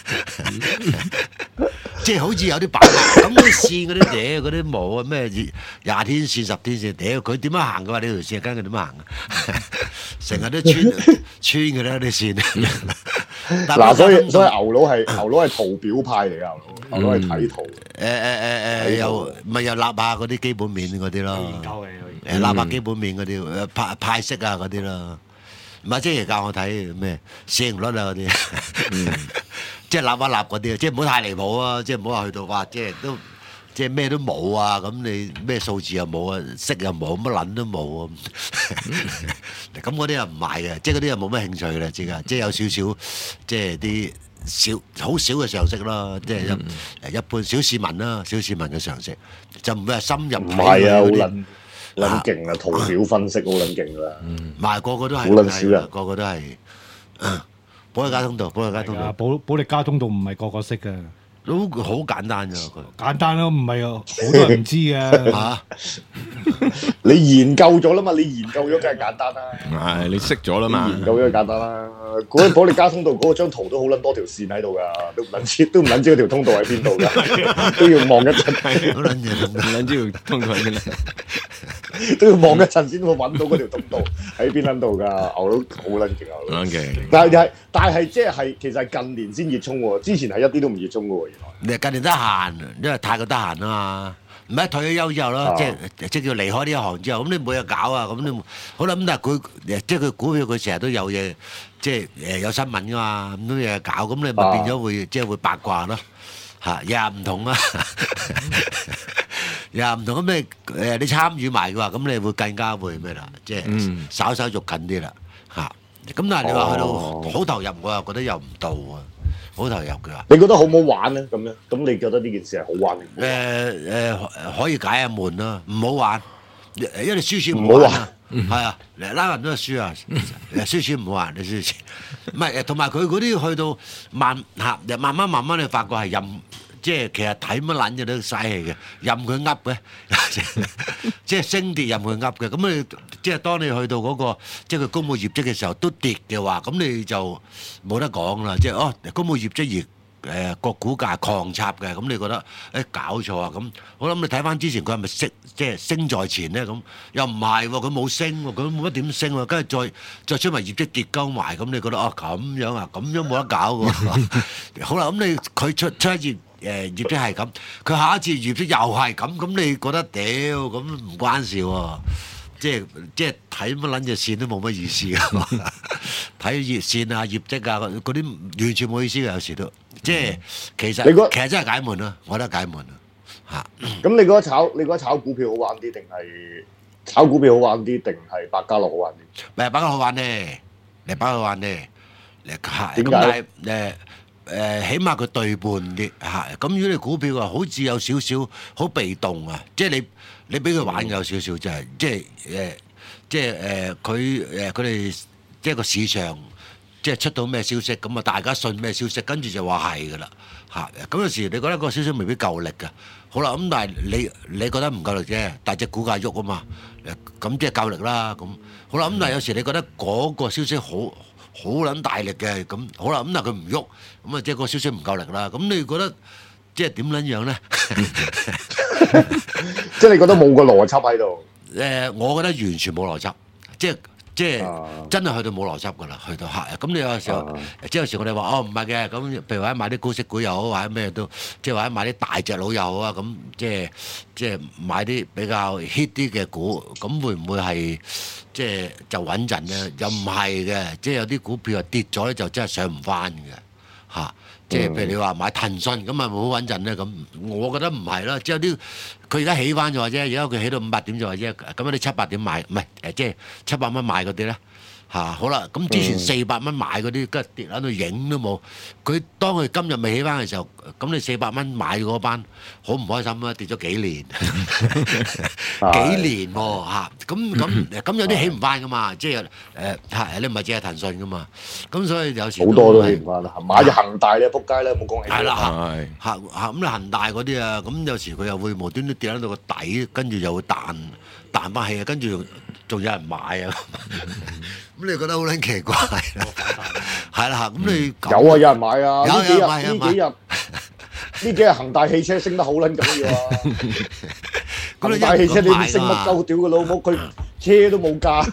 即係好似有啲白咁啲線嗰啲嗰啲冇啊咩20天線、10天線，佢點樣行嘅話？呢條線跟佢點樣行啊？成日都穿嘅啦啲線。 嗱，所以牛佬係圖表派嚟㗎，牛佬係睇圖。 又立下嗰啲基本面嗰啲咯。立下基本面嗰啲派息啊嗰啲咯。唔係即係教我睇咩市盈率啊嗰啲。即係立一立嗰啲，即係唔好太離譜啊！即係唔好話去到話，即係咩都冇啊！咁你咩數字又冇啊，息又冇，乜撚都冇啊！咁嗰啲又唔買嘅，即係嗰啲又冇乜興趣啦，即係有少少，即係啲好少嘅常識咯，即係一般小市民啦，小市民嘅常識，就唔會係深入。 唔係啊，好撚勁啊！圖表分析好撚勁啦。 唔係個個都係， 好撚少人， 個個都係。保力加通道，保力加通道唔係個個識㗎， 都好簡單㗎佢。 簡單咯，唔係啊，好多人唔知㗎嚇。 你研究咗啦嘛，你研究咗梗係簡單啦。 係你識咗啦嘛， 研究咗簡單啦。嗰保力加通道嗰張圖都好撚多條線喺度㗎，都唔撚知嗰條通道喺邊度㗎，都要望一陣。 好撚嘢，唔撚知條通道喺邊都要望一陣先會揾到嗰條通道喺邊撚度㗎。牛佬好撚勁，牛佬。但係即係其實係近年先熱衷喎，之前係一啲都唔熱衷㗎喎，原來。 你近年得閒，因為太過得閒啊嘛。唔係退咗休之後咯，即係叫離開呢一行之後，咁你冇嘢搞啊，咁你好啦。咁但係佢即係佢股票，佢成日都有嘢，即係有新聞㗎嘛，咁多嘢搞，咁你咪變咗會即係會八卦咯嚇，日日唔同啊，日日唔同咁你參與埋嘅話，咁你會更加會咩啦？即係稍稍肉緊啲啦嚇。咁但係你話去到好投入，我又覺得又唔到啊。好投入㗎， 你覺得好唔好玩咧？咁樣，咁你覺得呢件事係好玩定？ 可以解下悶啦，唔好玩， 因為你輸錢唔好玩啊，係啊，拉人都係輸啊，輸錢唔好玩，你輸錢。唔係同埋佢嗰啲去到慢慢你發覺係任。即係其實睇乜撚嘢都嘥氣嘅，任佢噏嘅，即係升跌任佢噏嘅。咁你即係當你去到嗰個即係佢公佈業績嘅時候都跌嘅話，咁你就冇得講啦。即係公佈業績而個股價狂插嘅，咁你覺得搞錯啊？咁我諗你睇翻之前佢係咪即係升在前咧？咁又唔係喎，佢冇升喎，佢冇乜點升喎，跟住再出埋業績跌鳩埋，咁你覺得咁樣啊？咁樣冇得搞喎。好啦，咁你佢出一頁。業績係咁，佢下一次業績又係咁，咁你覺得屌咁唔關事喎？即係睇乜撚嘢線都冇乜意思㗎，睇熱線啊、業績啊嗰啲完全冇意思嘅，有時都即係其實真係解悶啦，我覺得解悶啦嚇。 咁你覺得炒股票好玩啲定係炒股票好玩啲定係百家樂好玩啲？ 百家樂好玩咧，百家樂好玩咧，點解？ 起碼佢對半啲嚇，咁如果你股票啊，好似有少少好被動啊，即係你俾佢玩有少少就係，即係佢哋即係個市場即係出到咩消息，咁啊大家信咩消息，跟住就話係㗎啦嚇。咁有時你覺得個消息未必夠力㗎，好啦，咁但係你覺得唔夠力啫，但係隻股價喐啊嘛，咁即係夠力啦。咁好啦，咁但係有時你覺得嗰個消息好撚大力嘅，咁好啦，咁但係佢唔喐，咁啊即係個消息唔夠力啦。咁你覺得即係點撚樣咧？ 即係你覺得冇個邏輯喺度？ 我覺得完全冇邏輯，即係真係去到冇邏輯㗎啦，去到嚇。咁你有時候，即係有時我哋話唔係嘅，咁譬如話買啲高息股又好，或者咩都，即係或者買啲大隻佬又好啊，咁即係買啲比較 hit 啲嘅股，咁會唔會係？即係就穩陣咧，又唔係嘅，即係有啲股票跌咗咧，就真係上唔翻嘅嚇。即係譬如你話買騰訊咁咪好穩陣咧，咁我覺得唔係啦。即係有啲佢而家起翻咗啫，而家佢起到500點咗啫，咁有啲700點買，唔係即係700蚊買嗰啲咧嚇。好啦，咁之前400蚊買嗰啲，跟住跌喺度影都冇。佢當佢今日未起翻嘅時候，咁你400蚊買嗰班好唔開心啊！跌咗幾年，幾年喎嚇。咁有啲起唔翻噶嘛，即係你唔係淨係騰訊噶嘛。咁所以有時好多都起唔翻啦。買咗恒大咧，仆街咧，冇講起。 係啦，嚇咁你恒大嗰啲啊，咁有時佢又會無端端跌喺度個底，跟住又會彈翻起啊，跟住仲有人買啊。咁你覺得好撚奇怪？係啦嚇，咁你有啊，有人買啊。呢幾日恒大汽車升得好撚緊要啊！恒大汽車你升乜鳩屌嘅老母，佢車都冇價。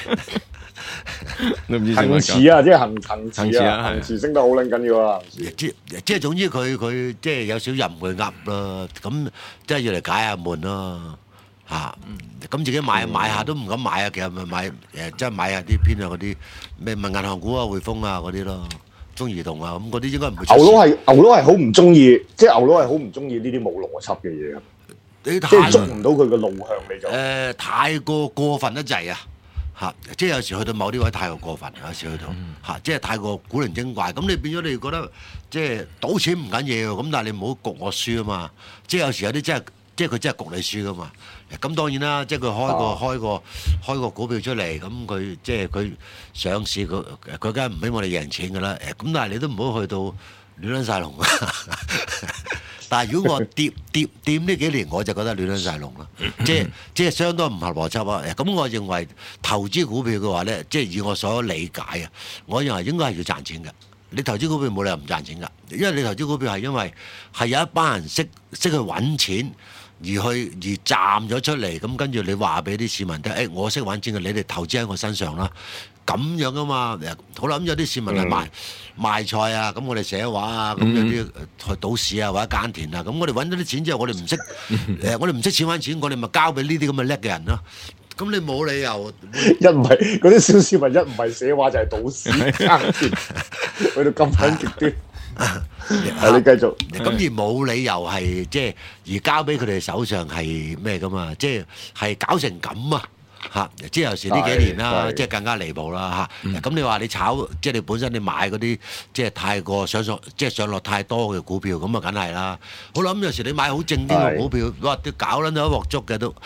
恒馳啊，即係恒馳升得好撚緊要啊！ 即係總之佢即係有少任佢噏啦，咁即係要嚟解下悶咯嚇。咁自己買下都唔敢買啊，其實咪買即係買下啲偏向嗰啲咩銀行股啊、匯豐啊嗰啲咯。中移動啊，咁嗰啲應該唔會。 牛佬係好唔中意，即係牛佬係好唔中意呢啲冇邏輯嘅嘢。即係捉唔到佢嘅路向，你就太過分得滯啊！嚇，即係有時去到某啲位太過過分，有時去到嚇，即係太過古靈精怪。咁你變咗你覺得即係賭錢唔緊要，咁但係你唔好焗我輸啊嘛！即係有時有啲真係。即係佢真係焗你輸噶嘛？咁當然啦，即係佢開個股票出嚟，咁佢即係佢上市，佢梗係唔俾我哋贏錢噶啦。咁但係你都唔好去到亂撚曬龍啊！但係如果我掂呢幾年，我就覺得亂撚曬龍啦。即係相當唔合邏輯啊！咁我認為投資股票嘅話咧，即係以我所理解啊，我認為應該係要賺錢嘅。你投資股票冇理由唔賺錢㗎，因為你投資股票係因為係有一班人識去揾錢。而站咗出嚟，咁跟住你話俾啲市民聽，我識揾錢嘅，你哋投資喺我身上啦，咁樣噶嘛。好啦，咁有啲市民係賣菜啊，咁我哋寫畫啊，咁有啲去賭市啊或者耕田啊，咁我哋揾咗啲錢之後，我哋唔識我哋唔識錢揾錢，我哋咪交俾呢啲咁嘅叻嘅人咯。咁你冇理由一唔係嗰啲小市民，一唔係寫畫就係賭市耕田，去到咁撚極端。係你繼續， 咁而冇理由係即係而交俾佢哋手上係咩噶嘛？即係搞成咁啊嚇，即係有時呢幾年啦， 係即係更加離譜啦嚇。咁你話你炒，即係你本身你買嗰啲即係太過即係上落太多嘅股票，咁啊梗係啦。好啦，咁有時你買好正啲嘅股票，哇！都搞撚到一鑊粥嘅都。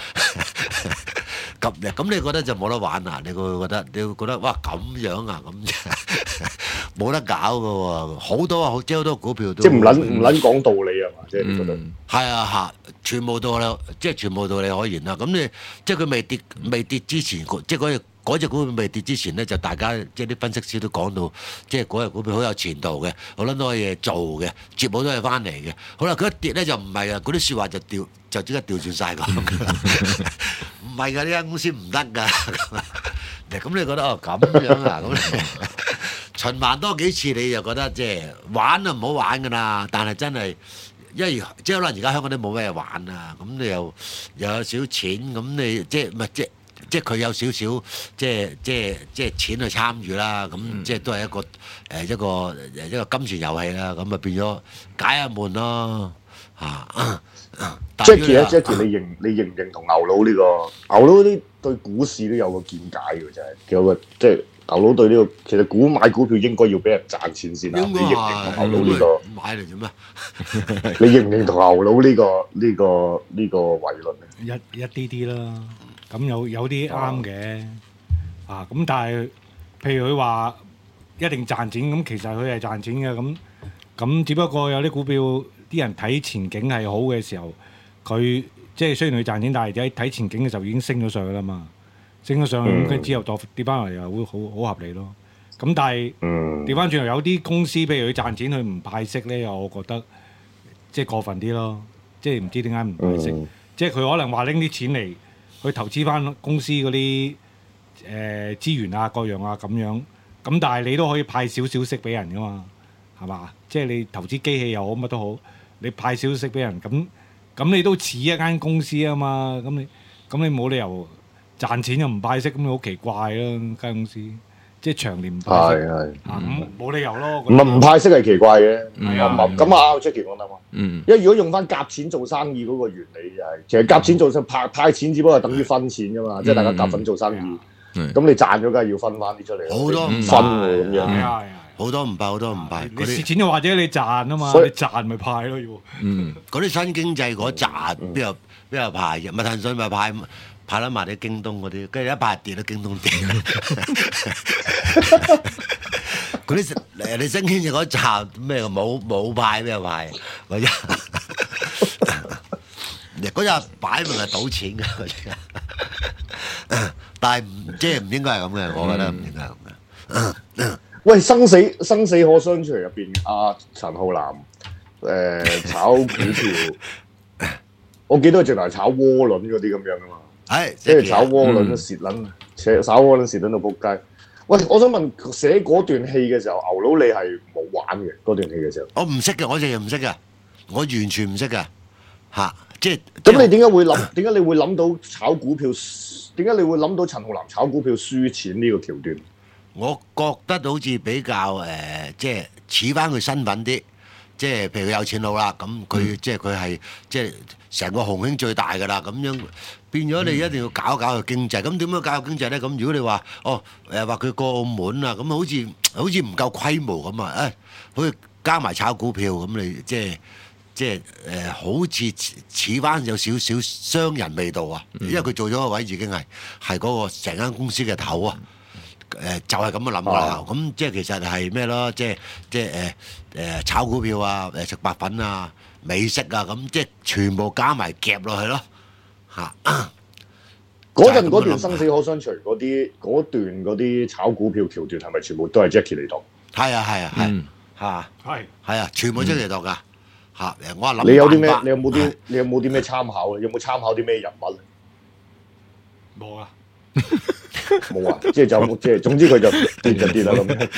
咁你覺得就冇得玩啊？你會覺得哇咁樣啊，咁冇得搞嘅喎，好多啊，即係好多股票都即係唔撚講道理係嘛？即係你覺得係啊嚇，全部道理，即係全部道理可言啦。咁你即係佢未跌之前，即係嗰隻股票未跌之前咧，就大家即係啲分析師都講到，即係嗰隻股票好有前途嘅，好撚多嘢做嘅，接好多嘢翻嚟嘅。好啦，佢一跌咧就唔係啊，嗰啲説話就即刻調轉晒講。唔係㗎，呢間公司唔得㗎。咁你覺得哦咁樣啊？咁循環多幾次，你就覺得即係玩就唔好玩㗎啦。但係真係，因為即係可能而家香港都冇咩玩啊。咁你又有少錢，咁你即係唔係即係佢有少少即係錢去參與啦。咁即係都係一個金錢遊戲啦。咁啊變咗解下悶咯嚇。 Jackie 咧，Jackie 你認唔認同牛佬呢個？牛佬啲對股市都有個見解嘅，真係有個即係牛佬對呢個其實買股票應該要俾人賺錢先啦。你認唔認同牛佬呢個？ 買嚟做咩？ 你認唔認同牛佬呢個偉論咧？ 一啲啲啦，咁有啲啱嘅咁但係譬如佢話一定賺錢，咁其實佢係賺錢嘅，咁只不過有啲股票啲人睇前景係好嘅時候，佢即係雖然佢賺錢，但係睇前景嘅時候已經升咗上去啦嘛，升咗上去咁跟之後跌翻嚟又會好合理咯。咁但係調翻轉頭有啲公司，譬如佢賺錢佢唔派息咧，我覺得即係過分啲咯，即係唔知點解唔派息，即係佢可能話拎啲錢嚟去投資翻公司嗰啲資源啊各樣啊咁樣，咁但係你都可以派少少息俾人噶嘛，係嘛？即係你投資機器又好乜都好，你派少少息俾人，咁你都似一間公司啊嘛，咁你冇理由賺錢又唔派息，咁你好奇怪啦間公司，即係長年唔派息，咁冇理由咯。 唔派息係奇怪嘅，咁啊，Jackie 講得嘛， 因為如果用翻夾錢做生意嗰個原理就係，其實夾錢做生派錢只不過係等於分錢噶嘛，即係大家夾份做生意，咁你賺咗梗係要分翻啲出嚟， 好多唔分喎咁樣。 好多唔派， 你蝕錢就或者你賺啊嘛，你賺咪派咯要。 嗰啲新經濟嗰扎邊有派嘅？咪騰訊咪派撚埋啲京東嗰啲，跟住一派跌都京東跌。嗰啲你新經濟嗰扎咩冇派咩派？嗰扎擺明係賭錢㗎嗰啲，但係即係唔應該係咁嘅，我覺得唔應該係咁嘅。 喂，生死可相隨入邊，阿陳浩南炒股票，我記得佢直頭係炒窩輪嗰啲咁樣噶嘛，即係炒窩輪都蝕撚，炒窩輪蝕撚到仆街。喂，我想問寫嗰段戲嘅時候，牛佬你係冇玩嘅嗰段戲嘅時候？ 我唔識嘅，我淨係唔識嘅，我完全唔識嘅嚇，即係。 咁你點解會諗？點解你會諗到炒股票？點解你會諗到陳浩南炒股票輸錢呢個橋段？ 我覺得好似比較即係似翻佢身份啲，即係譬如佢有錢佬啦，咁佢即係佢係即係成個紅興最大㗎啦，咁樣變咗你一定要搞個經濟。咁點樣搞個經濟咧？咁如果你話話佢過澳門啊，咁好似唔夠規模咁啊！好似加埋炒股票咁，你即係好似似翻有少少商人味道啊！因為佢做咗個位已經係嗰個成間公司嘅頭啊！就係咁嘅諗啦，咁即係其實係咩咯？即係炒股票啊，食白粉啊，美式啊，咁即係全部加埋夾落去咯嚇。 嗰段生死可相隨嗰啲炒股票橋段係咪全部都係 Jackie 嚟讀？ 係啊，全部 Jackie 嚟讀㗎嚇。我話諗你有啲咩？你有冇啲咩參考啊？有冇參考啲咩人物咧？ 冇啊。 冇啊，即係總之佢就跌啦咁樣。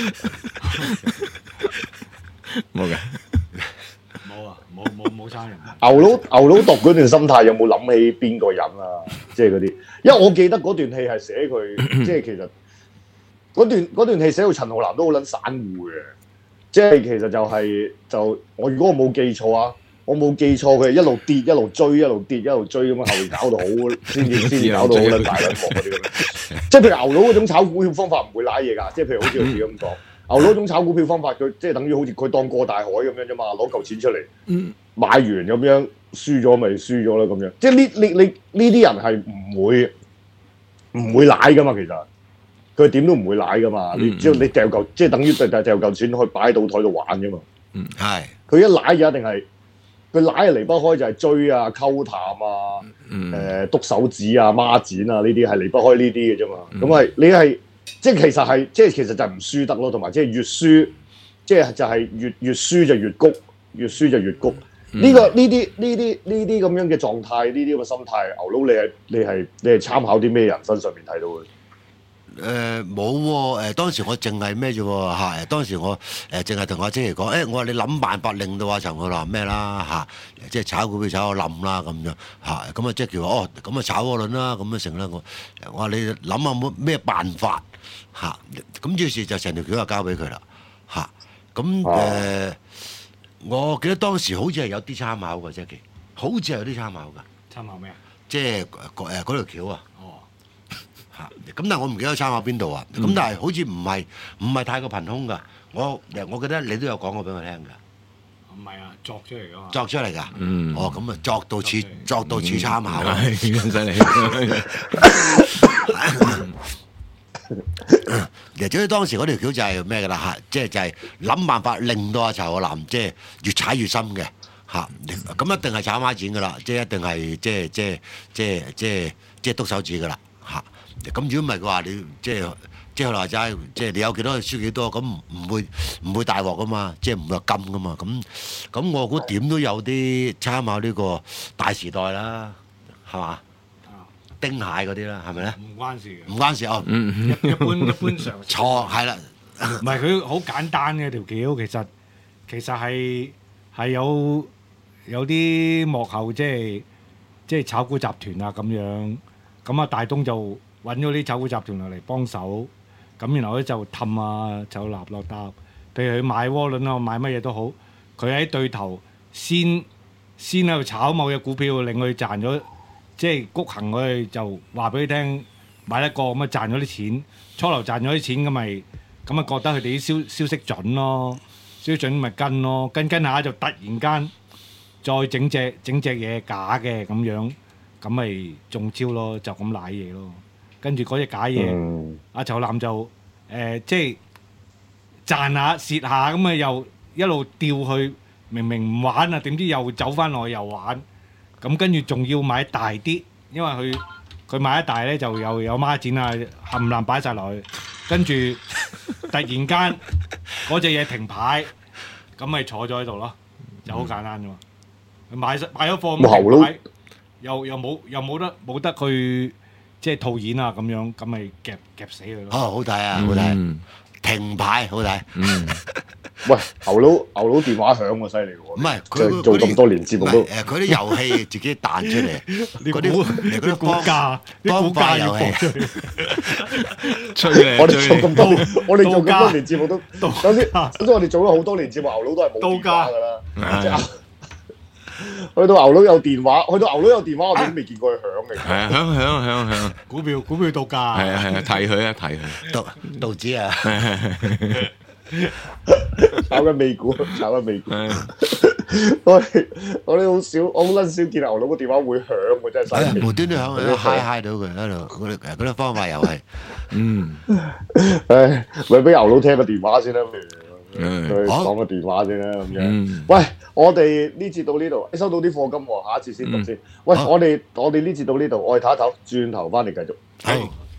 冇嘅，冇啊，冇生人。 牛佬讀嗰段心態有冇諗起邊個人啊？即係嗰啲，因為我記得嗰段戲係寫佢，即係其實嗰段戲寫到陳浩南都好撚散戶嘅，即係其實就我如果我冇記錯啊， 我冇記錯，佢係一路跌一路追，一路跌一路追咁樣，後面搞到好先至搞到好撚大撚鑊嗰啲咁樣。即係譬如牛佬嗰種炒股票方法唔會賴嘢㗎，即係譬如好似我自己咁講，牛佬嗰種炒股票方法佢即係等於好似佢當過大海咁樣啫嘛，攞嚿錢出嚟買完咁樣，輸咗咪輸咗啦咁樣。即係呢啲人係唔會賴㗎嘛，其實。佢點都唔會賴噶嘛，只要你掉嚿，即係等於掉嚿錢去擺喺賭台度玩啫嘛。 係。 佢一賴就一定係，佢賴係離不開就係追啊、溝淡啊、篤手指啊、孖展啊呢啲係離不開呢啲嘅啫嘛。咁係你係即係其實就係唔輸得咯，同埋即係越輸，即係就係越輸就越谷，越輸就越谷。呢啲咁樣嘅狀態，呢啲咁嘅心態，牛佬你係參考啲咩人身上面睇到嘅？ 冇喎，當時我淨係咩啫喎嚇，當時我淨係同阿姐講，我話你諗辦法令到阿陳浩南咩啦嚇，即係炒股票炒到冧啦咁樣嚇，咁啊 Jackie 話咁啊炒嗰輪啦，咁啊成啦我話你諗下冇咩辦法嚇，咁於是就成條橋就交俾佢啦嚇，咁我記得當時好似係有啲參考嘅 Jackie，好似係有啲參考㗎。 參考咩啊？ 即係嗰條橋啊！咁但係我唔記得參考邊度啊！咁但係好似唔係太過憑空㗎。我記得你都有講過俾我聽㗎。 唔係啊，作出嚟㗎嘛。 作出嚟㗎。咁啊作到似參考啊！ 犀利。 其實當時嗰條橋就係咩㗎啦嚇，即係就係諗辦法令到阿陳浩南即係越踩越深嘅嚇。咁一定係炒孖展㗎啦，即係一定係即係篤手指㗎啦嚇。咁如果唔係嘅話，你即係話齋，即係你有幾多輸幾多，咁唔會大鑊噶嘛，即係唔會有金噶嘛。咁我估點都有啲參考呢個大時代啦，係嘛？丁蟹嗰啲啦，係咪咧？ 唔關事嘅。 唔關事哦。 一般常識。 錯係啦。 唔係佢好簡單嘅條橋，其實係有啲幕後即係炒股集團啊咁樣，咁啊大東就揾咗啲炒股集團落嚟幫手，咁然後咧就氹啊就立落搭，譬如佢買窩輪啊買乜嘢都好，佢喺對頭先喺度炒某隻股票，令佢賺咗，即係谷行佢就話俾佢聽買一個咁啊賺咗啲錢，初頭賺咗啲錢咁啊覺得佢哋啲消息準咯，消息準咪跟咯，跟下就突然間再整隻嘢假嘅咁樣，咁咪中招咯，就咁賴嘢咯。跟住嗰隻假嘢，阿陳浩南就即係賺下蝕下咁啊，又一路調去，明明唔玩啊，點知又走翻落去又玩，咁跟住仲要買大啲，因為佢買一大咧就又有孖展啊，冚唪唥擺晒落去，跟住突然間嗰隻嘢停牌，咁咪坐咗喺度咯，就好簡單啫嘛。佢買咗貨咁買，又冇得去。即係套現啊咁樣，咁咪夾死佢咯。 好睇啊，好睇。停牌好睇。 喂，牛佬電話響喎，犀利喎。 唔係佢做咁多年節目都。 佢啲遊戲自己彈出嚟，嗰啲股價遊戲。 我哋做咁多年節目都，首先我哋做咗好多年節目，牛佬都係冇電話㗎啦。去到牛佬有電話，我哋都未見過佢響嘅。 係啊，響。 股票到價。 係啊，提佢。 道指啊！ 炒緊美股。我哋好少，我好撚少見牛佬個電話會響喎，真係犀利。 無端端響，嗨到佢喺度，嗰啲方法又係。 咪俾牛佬聽個電話先啦。佢講個電話先啦，咁樣。喂，我哋呢節到呢度，收到啲課金喎，下一次先讀先。喂，我哋呢節到呢度，我哋唞一唞，轉頭翻嚟繼續。 好。